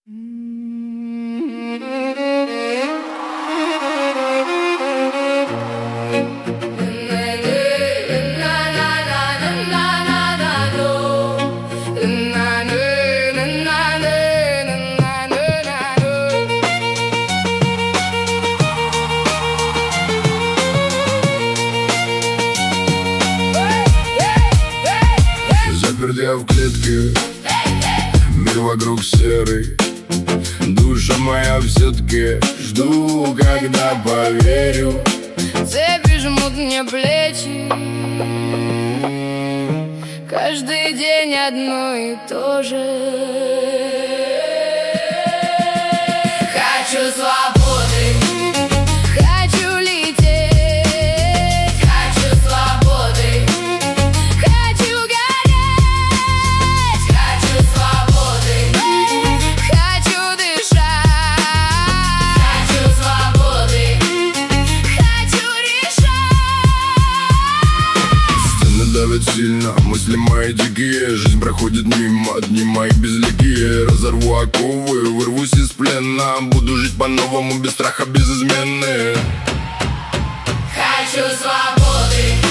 Заперт я в клетке, мир вокруг серый. Душа моя все-таки жду, когда поверю. Цепи жмут мне плечи, каждый день одно и то же. Хочу свободы, хочу лететь, хочу свободы, хочу гореть, хочу свободы, хочу дышать, хочу свободы, хочу решать. Стены давят сильно, мысли мои дикие. Жизнь проходит мимо, дни мои безликие. Разорву оковы, вырвусь из плена. Буду жить по-новому, без страха, без измены. Хочу свободы.